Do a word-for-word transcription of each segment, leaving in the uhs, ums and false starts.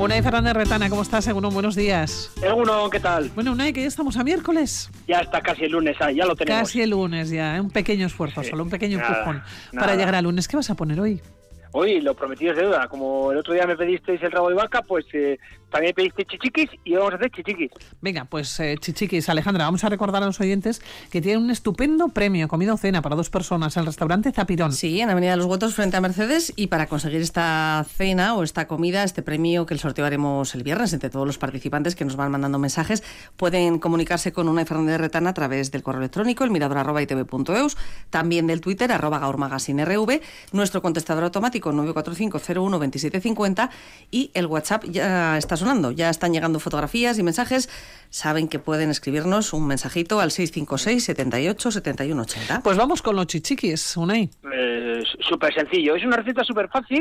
Unai Fernández Retana, ¿cómo estás? Egunon, buenos días. Egunon, ¿qué tal? Bueno, Unai, que ya estamos a miércoles. Ya está casi el lunes, ah, ya lo tenemos. Casi el lunes ya, ¿eh? Un pequeño esfuerzo, sí. solo un pequeño nada, empujón nada. para llegar al lunes. ¿Qué vas a poner hoy? Hoy lo prometido es deuda. Como el otro día me pedisteis el rabo de vaca, pues eh, también pediste chichiquis y hoy vamos a hacer chichiquis. Venga, pues eh, chichiquis. Alejandra, vamos a recordar a los oyentes que tienen un estupendo premio, comida o cena para dos personas en el restaurante Zapirón. Sí, en Avenida de los Huetos frente a Mercedes, y para conseguir esta cena o esta comida, este premio que el sorteo haremos el viernes entre todos los participantes que nos van mandando mensajes, pueden comunicarse con Unai Fernández Retana a través del correo electrónico, el mirador arroba itv punto eus, también del Twitter, arroba gaurmagazinerv, nuestro contestador automático nueve cuatro cinco cero uno dos siete cinco cero y el WhatsApp ya está sonando, ya están llegando fotografías y mensajes. Saben que pueden escribirnos un mensajito al seis cinco seis, setenta y ocho, setenta y uno ochenta. Pues vamos con los chichiquis, Unai. Eh, súper sencillo, es una receta súper fácil.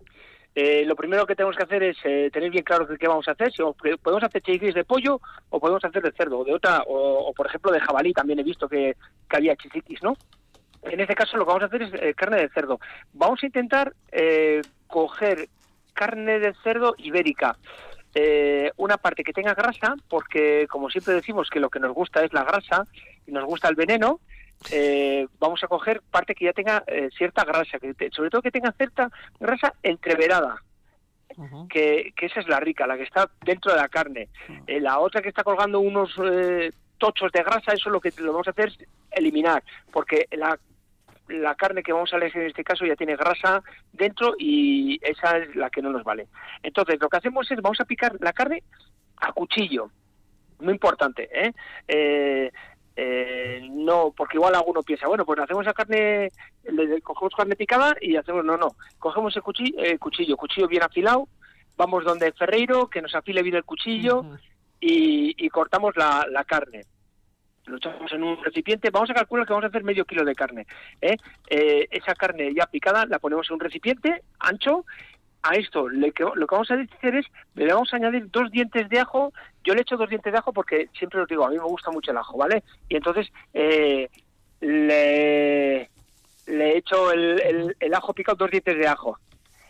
Eh, lo primero que tenemos que hacer es eh, tener bien claro qué vamos a hacer. Si podemos hacer chichiquis de pollo o podemos hacer de cerdo o de otra, o, o por ejemplo de jabalí, también he visto que, que había chichiquis, ¿no? En este caso lo que vamos a hacer es eh, carne de cerdo. Vamos a intentar eh, coger carne de cerdo ibérica, eh, una parte que tenga grasa, porque como siempre decimos que lo que nos gusta es la grasa y nos gusta el veneno. Eh, vamos a coger parte que ya tenga eh, cierta grasa, que te, sobre todo que tenga cierta grasa entreverada. Uh-huh. que, que esa es la rica, la que está dentro de la carne. Eh, la otra que está colgando unos eh, tochos de grasa, eso lo que lo vamos a hacer es eliminar, porque la la carne que vamos a elegir en este caso ya tiene grasa dentro y esa es la que no nos vale. Entonces lo que hacemos es, vamos a picar la carne a cuchillo, muy importante, ¿eh? Eh, eh, no, porque igual alguno piensa, bueno, pues hacemos la carne, le cogemos carne picada y hacemos, no, no, cogemos el cuchillo, eh, cuchillo, cuchillo bien afilado, vamos donde el ferreiro, que nos afile bien el cuchillo. Uh-huh. y, y cortamos la, la carne. Lo echamos en un recipiente, vamos a calcular que vamos a hacer medio kilo de carne. ¿eh? Eh, esa carne ya picada la ponemos en un recipiente ancho. A esto le, lo que vamos a hacer es, le vamos a añadir dos dientes de ajo. Yo le echo dos dientes de ajo porque siempre os digo, a mí me gusta mucho el ajo, ¿vale? Y entonces eh, le, le echo el, el, el ajo picado, dos dientes de ajo.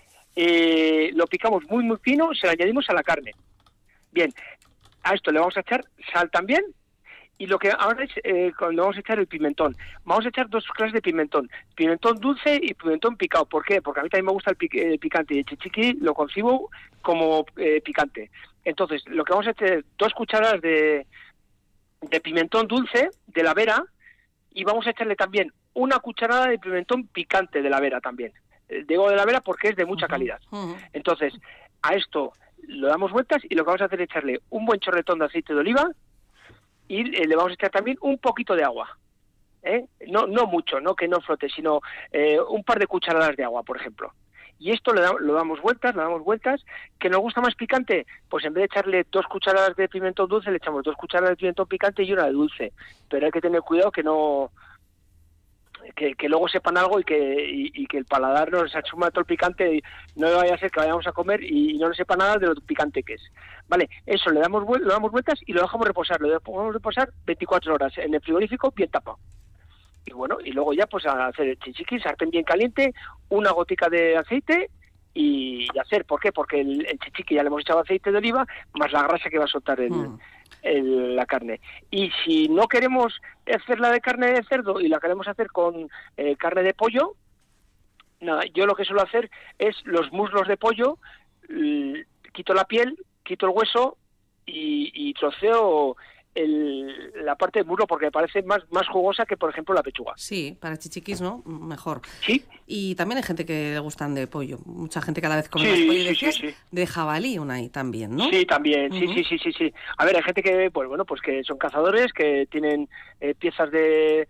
Eh, lo picamos muy muy fino, se lo añadimos a la carne. Bien, a esto le vamos a echar sal también. Y lo que ahora es, eh, cuando vamos a echar el pimentón, vamos a echar dos clases de pimentón, pimentón dulce y pimentón picado. ¿Por qué? Porque a mí también me gusta el, pic, el picante y el chichiqui lo concibo como eh, picante. Entonces, lo que vamos a echar es dos cucharadas de, de pimentón dulce de la Vera y vamos a echarle también una cucharada de pimentón picante de la Vera también. Digo de la Vera porque es de mucha calidad. Uh-huh. Entonces, a esto lo damos vueltas y lo que vamos a hacer es echarle un buen chorretón de aceite de oliva. Y le vamos a echar también un poquito de agua, ¿eh? no no mucho, no que no flote, sino eh, un par de cucharadas de agua, por ejemplo. Y esto lo, da, lo damos vueltas, lo damos vueltas. ¿Que nos gusta más picante? Pues en vez de echarle dos cucharadas de pimentón dulce, le echamos dos cucharadas de pimentón picante y una de dulce. Pero hay que tener cuidado que no... Que, que luego sepan algo y que y, y que el paladar nos achuma todo el picante y no vaya a ser que vayamos a comer y no nos sepa nada de lo picante que es. Vale, eso le damos le damos vueltas y lo dejamos reposar, lo dejamos reposar veinticuatro horas en el frigorífico bien tapado. Y bueno, y luego ya pues a hacer el chichiqui, sartén bien caliente, una gotica de aceite y hacer, ¿por qué? Porque el, el chichiqui ya le hemos echado aceite de oliva más la grasa que va a soltar el mm. El, la carne. Y si no queremos hacerla de carne de cerdo y la queremos hacer con eh, carne de pollo, nada, yo lo que suelo hacer es los muslos de pollo, l- quito la piel, quito el hueso y, y troceo el, la parte del muslo porque me parece más, más jugosa que, por ejemplo, la pechuga. Sí, para chichiquis, ¿no? Mejor. Sí. Y también hay gente que le gustan de pollo. Mucha gente cada vez come sí, más pollo. Y sí, decías, sí, sí. de jabalí una ahí también, ¿no? Sí, también. Uh-huh. Sí, sí, sí, sí, sí. A ver, hay gente que, pues bueno, pues que son cazadores, que tienen eh, piezas de...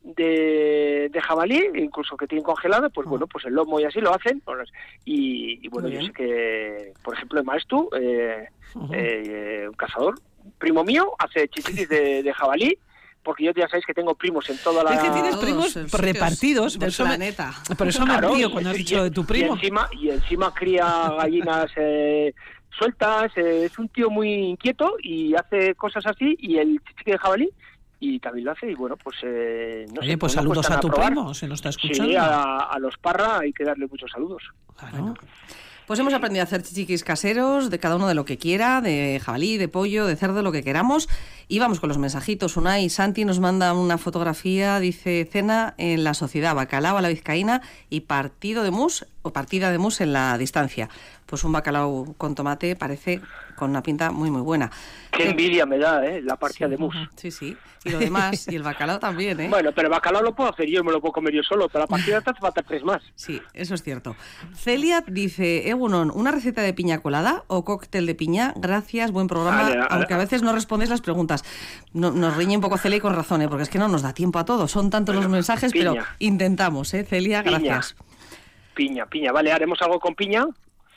De, de jabalí, incluso que tienen congelado, pues uh-huh. bueno, pues el lomo y así lo hacen. Y, y bueno, yo sé que, por ejemplo, el maestro, eh, uh-huh. eh, un cazador, primo mío, hace chichiquis de, de jabalí, porque yo ya sabéis que tengo primos en toda la... Es que tienes primos Todos, repartidos. Del por planeta. Me, por eso me claro, río cuando has dicho de tu primo. Y encima, y encima cría gallinas eh, sueltas, eh, es un tío muy inquieto y hace cosas así, y el chichiqui de jabalí, y también lo hace, y bueno, pues eh, no Oye, sé, pues no saludos a tu probar. primo, se nos está escuchando. Sí, a, a los Parra hay que darle muchos saludos. Claro. Pues hemos aprendido a hacer chichiquis caseros, de cada uno de lo que quiera, de jabalí, de pollo, de cerdo, lo que queramos. Y vamos con los mensajitos. Unai Santi nos manda una fotografía, dice cena en la Sociedad, bacalao a la vizcaína y partido de mus o partida de mus en la distancia. Pues un bacalao con tomate parece con una pinta muy muy buena. Qué envidia me da, ¿eh? La partida sí, de mus. Sí, sí. Y lo demás, y el bacalao también, ¿eh? Bueno, pero el bacalao lo puedo hacer yo, me lo puedo comer yo solo, pero la partida te hace falta tres más. Sí, eso es cierto. Celia dice, Egunon, ¿una receta de piña colada o cóctel de piña? Gracias, buen programa, Vale, vale. aunque a veces no respondéis las preguntas. No, nos riñe un poco Celia y con razón, ¿eh? Porque es que no nos da tiempo a todo. Son tantos Bueno, los mensajes, piña. pero intentamos, ¿eh? Celia, Piña. gracias. Piña, piña, vale, haremos algo con piña.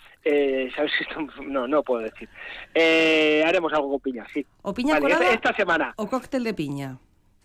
Eh, ¿Sabes esto? No, no puedo decir. Eh, haremos algo con piña, sí. O piña Vale, colada esta semana. o cóctel de piña.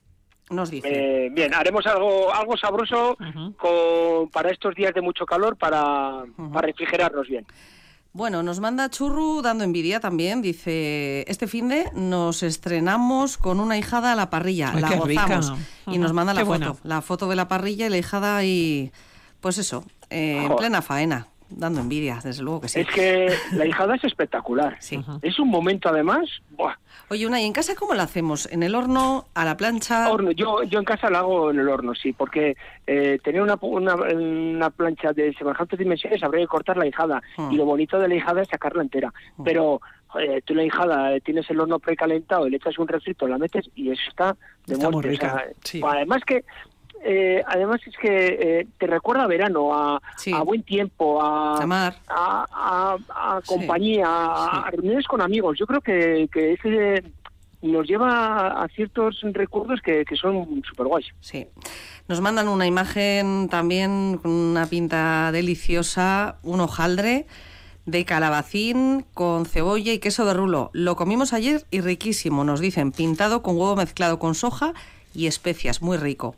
Nos dice. Eh, bien, haremos algo algo sabroso Uh-huh. con, para estos días de mucho calor, para, Uh-huh. para refrigerarnos bien. Bueno, nos manda Churru dando envidia también. Dice, este finde nos estrenamos con una hijada a la parrilla. Ay, la qué gozamos. rica. Y nos manda la Qué foto. buena. La foto de la parrilla y la hijada y... Pues eso, eh, en Joder. plena faena. Dando envidia, desde luego que sí. Es que la hijada es espectacular. Sí. Ujú. Es un momento, además... Buah, Oye, Unai, ¿en casa cómo la hacemos? ¿En el horno? ¿A la plancha? horno. Yo, yo en casa la hago en el horno, sí, porque eh, tener una, una, una plancha de semejantes dimensiones habría que cortar la hijada. Hmm. Y lo bonito de la hijada es sacarla entera. Hmm. Pero eh, tú la hijada, eh, tienes el horno precalentado, y le echas un refrito, la metes y eso está de Está muy muerte. rica, O sea, sí. Además que... Eh, además es que eh, te recuerda a verano, a, Sí. a buen tiempo, a, A mar. a, a- a Sí. compañía, a, a reuniones con amigos. Yo creo que, que ese nos lleva a ciertos recuerdos que, que son súper guays. Sí. Nos mandan una imagen también con una pinta deliciosa, un hojaldre de calabacín con cebolla y queso de rulo. Lo comimos ayer y riquísimo, nos dicen, pintado con huevo mezclado con soja y especias, muy rico.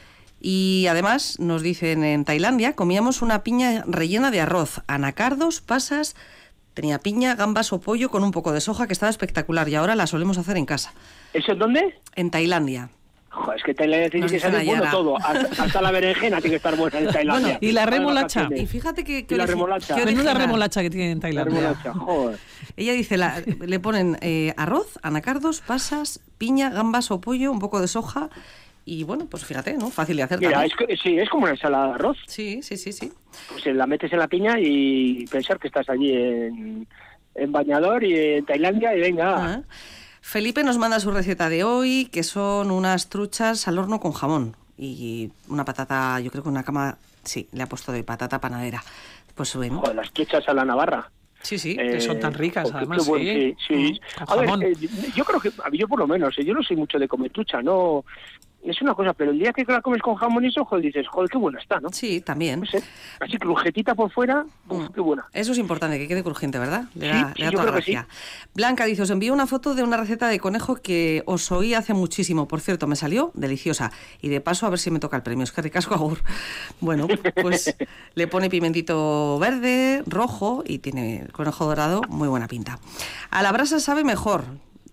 Y además nos dicen, en Tailandia comíamos una piña rellena de arroz, anacardos, pasas, tenía piña, gambas o pollo con un poco de soja que estaba espectacular y ahora la solemos hacer en casa. ¿Eso en dónde? En Tailandia. Joder, es que Tailandia tiene Nos que dicen saber bueno Ayala. todo. Hasta, hasta la berenjena tiene que estar buena en Tailandia. Bueno, y la Para remolacha. vacaciones. Y fíjate que... Y la remolacha. qué Menuda original. remolacha que tiene en La Tailandia. remolacha, joder. Ella dice, la- le ponen eh, arroz, anacardos, pasas, piña, gambas o pollo, un poco de soja y bueno, pues fíjate, ¿no? Fácil de hacer Mira, también. es, que- sí, es como una ensalada de arroz. Sí, sí, sí, sí. Pues eh, la metes en la piña y pensar que estás allí en, en Bañador y en Tailandia y venga. Ah. Felipe nos manda su receta de hoy, que son unas truchas al horno con jamón y una patata, yo creo que una cama, sí, le ha puesto de patata panadera. Pues bueno. Joder, las truchas a la Navarra. Sí, sí. que son tan ricas, oh, qué- además, qué buen- sí. sí, sí. Mm, con A ver, jamón. eh, yo creo que, yo por lo menos, eh, yo no soy mucho de comer trucha, no... Es una cosa, pero el día que la comes con jamón y eso, joder, dices, joder, qué buena está, ¿no? Sí, también. No sé, así crujetita por fuera, uf, Mm. qué buena. Eso es importante, que quede crujiente, ¿verdad? Le Sí, da, sí, le da yo toda creo que sí. gracia. Blanca dice, os envío una foto de una receta de conejo que os oí hace muchísimo. Por cierto, me salió deliciosa. Y de paso, a ver si me toca el premio. Es que ricasco, agur. Bueno, pues le pone pimentito verde, rojo y tiene conejo dorado, muy buena pinta. A la brasa sabe mejor.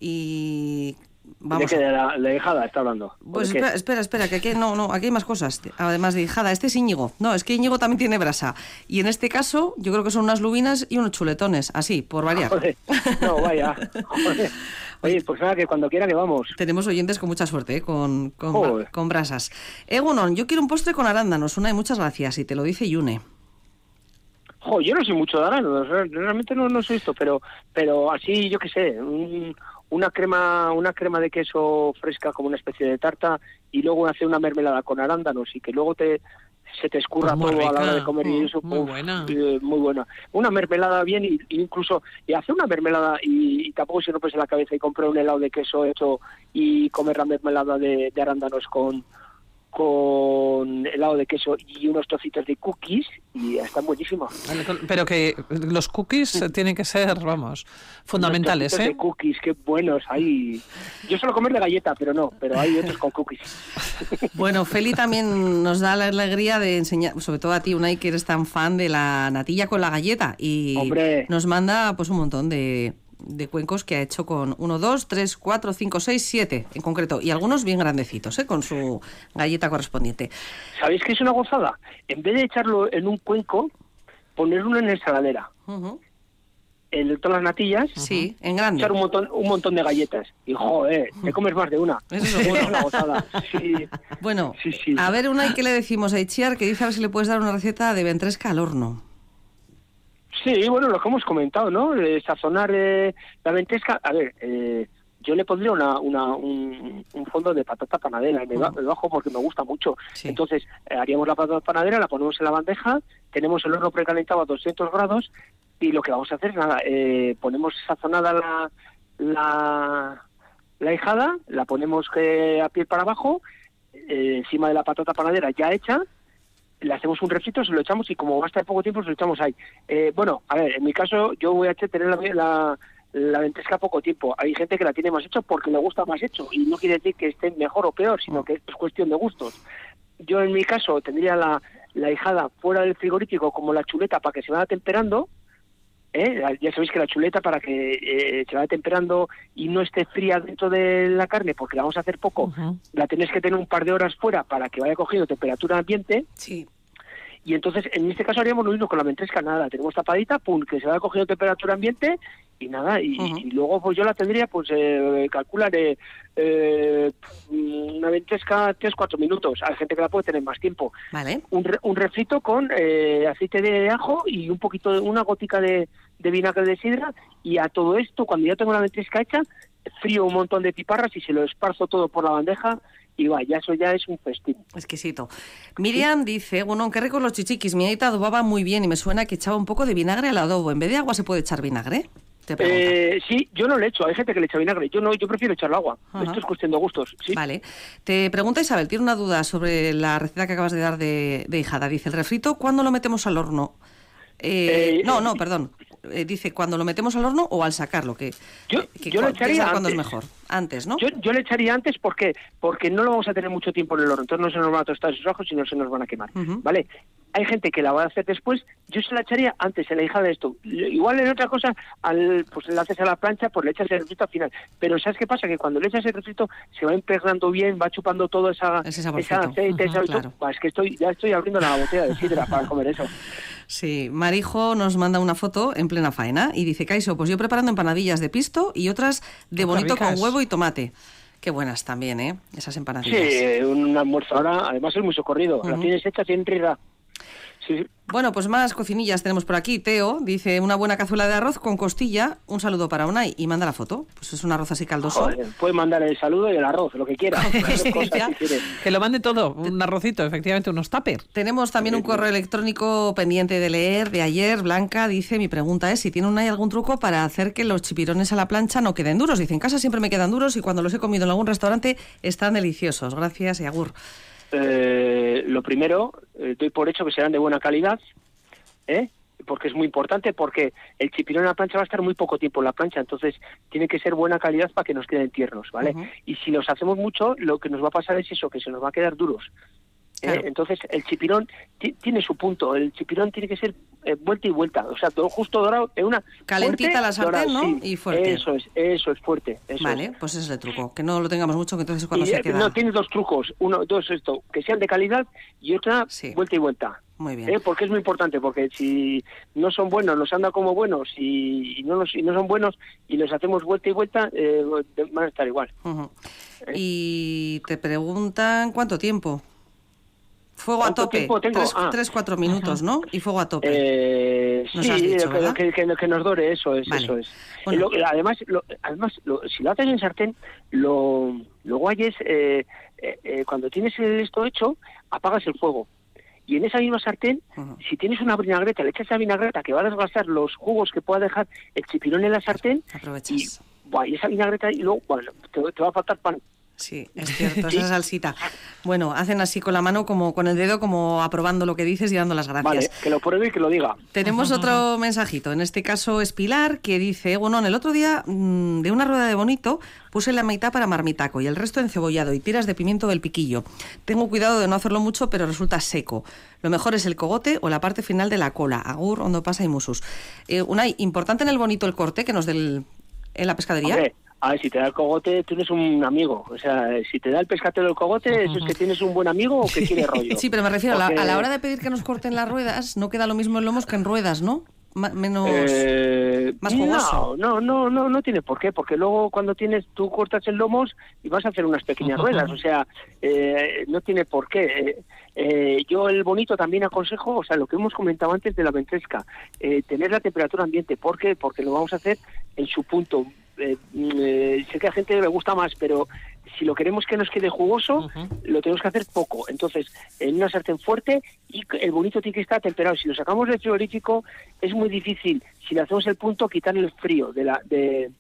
Y... Vamos ¿De a- qué? De la, la hijada está hablando? Pues ¿De qué? espera, espera, espera, que aquí no, no, aquí hay más cosas. Además de hijada, este es Íñigo. No, es que Íñigo también tiene brasa. Y en este caso, yo creo que son unas lubinas y unos chuletones, así, por variar. Joder, no, vaya. Joder. Oye, pues nada, que cuando quiera que vamos. Tenemos oyentes con mucha suerte, ¿eh? con, con, Joder. con brasas. Egunon, yo quiero un postre con arándanos, una y muchas gracias. Y te lo dice Yune. Jo, yo no soy mucho de arándanos, re- realmente no, no soy esto, pero pero así, yo qué sé, un- una crema una crema de queso fresca como una especie de tarta y luego hacer una mermelada con arándanos y que luego te se te escurra Pues muy todo a la hora rica, de comer y mm, eso, muy uf, buena. eh, muy buena. Una mermelada bien y, y incluso y hacer una mermelada y, y tampoco se rompes en la cabeza y comprar un helado de queso hecho y comer la mermelada de, de arándanos con con helado de queso y unos trocitos de cookies y están buenísimos. Vale, con- Pero que los cookies tienen que ser, vamos, fundamentales, Unos trocitos ¿eh? de cookies, qué buenos hay. Yo suelo comer de galleta, pero no, pero hay otros con cookies. Bueno, Feli también nos da la alegría de enseñar, sobre todo a ti, Unai, que eres tan fan de la natilla con la galleta. Y Hombre. nos manda pues un montón de, de cuencos que ha hecho con uno, dos, tres, cuatro, cinco, seis, siete en concreto. Y algunos bien grandecitos, ¿eh? Con su galleta correspondiente. ¿Sabéis qué es una gozada? En vez de echarlo en un cuenco, poner uno en la ensaladera. Uh-huh. En todas las natillas, sí, en grande. Echar un montón, un montón de galletas. Y joder, te comes más de una. Eso seguro. Es una gozada. Sí. Bueno, sí, sí. a ver, Unai, ¿qué le decimos a Itziar? Que dice a ver si le puedes dar una receta de ventresca al horno. Sí, bueno, lo que hemos comentado, ¿no? Eh, sazonar eh, la ventresca. A ver, eh, yo le pondría una, una, un, un fondo de patata panadera, me, ba- me bajo porque me gusta mucho. Sí. Entonces, eh, haríamos la patata panadera, la ponemos en la bandeja, tenemos el horno precalentado a doscientos grados, y lo que vamos a hacer es nada, eh, ponemos sazonada la, la, la hijada, la ponemos que a piel para abajo, eh, encima de la patata panadera ya hecha, le hacemos un refrito, se lo echamos y como va a estar poco tiempo, se lo echamos ahí. Eh, bueno, a ver, en mi caso yo voy a tener la, la, la ventresca poco tiempo. Hay gente que la tiene más hecho porque le gusta más hecho y no quiere decir que esté mejor o peor, sino que es cuestión de gustos. Yo en mi caso tendría la, la hijada fuera del frigorífico como la chuleta para que se vaya temperando. ¿Eh? Ya sabéis que la chuleta para que eh, se vaya temperando y no esté fría dentro de la carne porque la vamos a hacer poco, uh-huh. la tenéis que tener un par de horas fuera para que vaya cogiendo temperatura ambiente. Sí. Y entonces en este caso haríamos lo mismo con la ventresca, nada, la tenemos tapadita, pum, que se vaya cogiendo temperatura ambiente y nada, y, uh-huh. y luego pues yo la tendría, pues eh, calcular eh, eh, una ventresca tres cuatro minutos. Hay gente que la puede tener más tiempo. Vale. Un, re, un refrito con eh, aceite de ajo y un poquito de una gotica de, de vinagre de sidra, y a todo esto, cuando ya tengo la ventresca hecha, frío un montón de piparras y se lo esparzo todo por la bandeja. Y vaya, eso ya es un festín. Exquisito. Miriam ¿Sí? dice, bueno, qué ricos los chichiquis. Mi aita adobaba muy bien y me suena que echaba un poco de vinagre al adobo. ¿En vez de agua se puede echar vinagre? Te eh, sí, yo no le echo. Hay gente que le echa vinagre. Yo no, yo prefiero echarle agua. Ajá. Esto es cuestión de gustos. ¿Sí? Vale. Te pregunta Isabel, tiene una duda sobre la receta que acabas de dar de, de hijada. Dice, el refrito, ¿cuándo lo metemos al horno? Eh, eh, no, no, perdón. Eh, dice, ¿cuando lo metemos al horno o al sacarlo? Que, yo que, yo le echaría antes. ¿Cuándo es mejor? Antes, ¿no? Yo, yo le echaría antes porque porque no lo vamos a tener mucho tiempo en el horno. Entonces no se nos van a tostar esos ajos y no se nos van a quemar. Uh-huh. ¿Vale? Hay gente que la va a hacer después. Yo se la echaría antes, en la hijada de esto. Igual en otra cosa, al, pues le haces a la plancha, pues le echas el refrito al final. Pero ¿sabes qué pasa? Que cuando le echas el refrito se va impregnando bien, va chupando todo esa, esa aceite, uh-huh, esa claro. Bah, es que estoy ya estoy abriendo la botella de sidra para comer eso. Sí, Marijo nos manda una foto en plena faena y dice, Caiso, pues yo preparando empanadillas de pisto y otras de bonito con huevo y tomate. Qué buenas también, ¿eh? Esas empanadillas. Sí, un almuerzo ahora, además es muy socorrido. Uh-huh. La tienes hecha, tiene rira. Sí. Bueno, pues más cocinillas tenemos por aquí. Teo dice, una buena cazuela de arroz con costilla, un saludo para Unai, y manda la foto. Pues es un arroz así caldoso. Joder, puede mandar el saludo y el arroz, lo que quiera. Sí, cosas, si que lo mande todo, un arrocito, efectivamente, unos tupper. Tenemos también un correo electrónico pendiente de leer de ayer. Blanca dice, mi pregunta es si tiene Unai algún truco para hacer que los chipirones a la plancha no queden duros. Dice, en casa siempre me quedan duros y cuando los he comido en algún restaurante están deliciosos. Gracias y agur. Eh, lo primero, eh, doy por hecho que serán de buena calidad, ¿eh? Porque es muy importante, porque el chipirón en la plancha va a estar muy poco tiempo en la plancha, entonces tiene que ser buena calidad para que nos queden tiernos, ¿vale? Uh-huh. Y si los hacemos mucho, lo que nos va a pasar es eso, que se nos va a quedar duros. Claro. ¿eh? Entonces el chipirón t- tiene su punto, el chipirón tiene que ser eh, vuelta y vuelta, o sea, todo justo dorado, en una calentita fuerte, la sartén, dorado, ¿no? Sí, y fuerte. Eso es, eso es fuerte. Eso vale, es. Pues ese es el truco, que no lo tengamos mucho, que entonces cuando y, se queda... No, tienes dos trucos, uno, dos, esto, que sean de calidad y otra, sí. vuelta y vuelta. Muy bien. ¿Eh? Porque es muy importante, porque si no son buenos, nos anda como buenos y, y, no, nos, y no son buenos y los hacemos vuelta y vuelta, eh, van a estar igual. Uh-huh. ¿Eh? Y te preguntan, ¿cuánto tiempo? Fuego a tope, tres, ah. tres, cuatro minutos, ¿no? Y fuego a tope. Eh, nos sí, has dicho, que, que, que nos dore, eso es, vale. eso es. Bueno. Lo, además, lo, además lo, si lo haces en sartén, lo, lo guay es, eh, eh, cuando tienes esto hecho, apagas el fuego. Y en esa misma sartén, uh-huh. si tienes una vinagreta, le echas esa vinagreta que va a desgastar los jugos que pueda dejar el chipirón en la sartén. Aprovechas. Y, buah, y esa vinagreta, y luego, bueno, te, te va a faltar pan. Sí, es cierto, esa salsita. Bueno, hacen así con la mano, como con el dedo, como aprobando lo que dices y dando las gracias. Vale, que lo pruebe y que lo diga. Tenemos otro mensajito, en este caso es Pilar, que dice, bueno, en el otro día mmm, de una rueda de bonito puse la mitad para marmitaco y el resto encebollado y tiras de pimiento del piquillo. Tengo cuidado de no hacerlo mucho, pero resulta seco. Lo mejor es el cogote o la parte final de la cola. Agur, hondo pasa y musus. Eh, Unai, importante en el bonito el corte que nos del en la pescadería. Hombre, A ver, si te da el cogote, tú eres un amigo. O sea, si te da el pescatero el cogote, ¿eso es que tienes un buen amigo o que quiere rollo? Sí, pero me refiero Porque... a, la, a la hora de pedir que nos corten las ruedas, no queda lo mismo en lomos que en ruedas, ¿no? M- menos... Eh, más jugoso. No, no, no, no, no tiene por qué, porque luego cuando tienes, tú cortas el lomos y vas a hacer unas pequeñas ruedas, o sea, eh, no tiene por qué. Eh, eh, yo el bonito también aconsejo, o sea, lo que hemos comentado antes de la ventresca, eh, tener la temperatura ambiente. ¿Por qué? Porque lo vamos a hacer en su punto. Eh, eh, sé que a gente le gusta más, pero si lo queremos que nos quede jugoso, uh-huh. lo tenemos que hacer poco. Entonces, en una sartén fuerte, y el bonito tiene que estar temperado. Si lo sacamos del frigorífico, es muy difícil, si le hacemos el punto, quitarle el frío de la de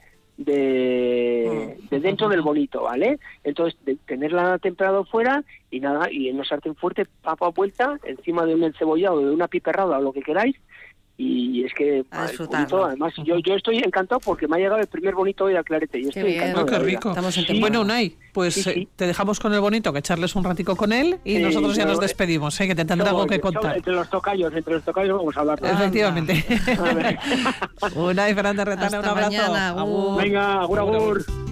de, de dentro del bonito, ¿vale? Entonces, de tenerla temperado fuera, y nada, y en una sartén fuerte, papa vuelta, encima de un encebollado, de una piperrada o lo que queráis. Y es que el bonito, además, yo yo estoy encantado porque me ha llegado el primer bonito hoy al clarete. Yo estoy qué bien. encantado. Oh, qué rico. Estamos en sí. Bueno, Unai, pues sí, sí. Eh, te dejamos con el bonito, que echarles un ratico con él y sí, nosotros ya nos despedimos, ¿eh? Que te tendrá algo que contar. Entre los tocayos, entre los tocayos vamos a hablar. Efectivamente. Unai Fernández Retana, un abrazo. Mañana, agur. Venga, agur, agur.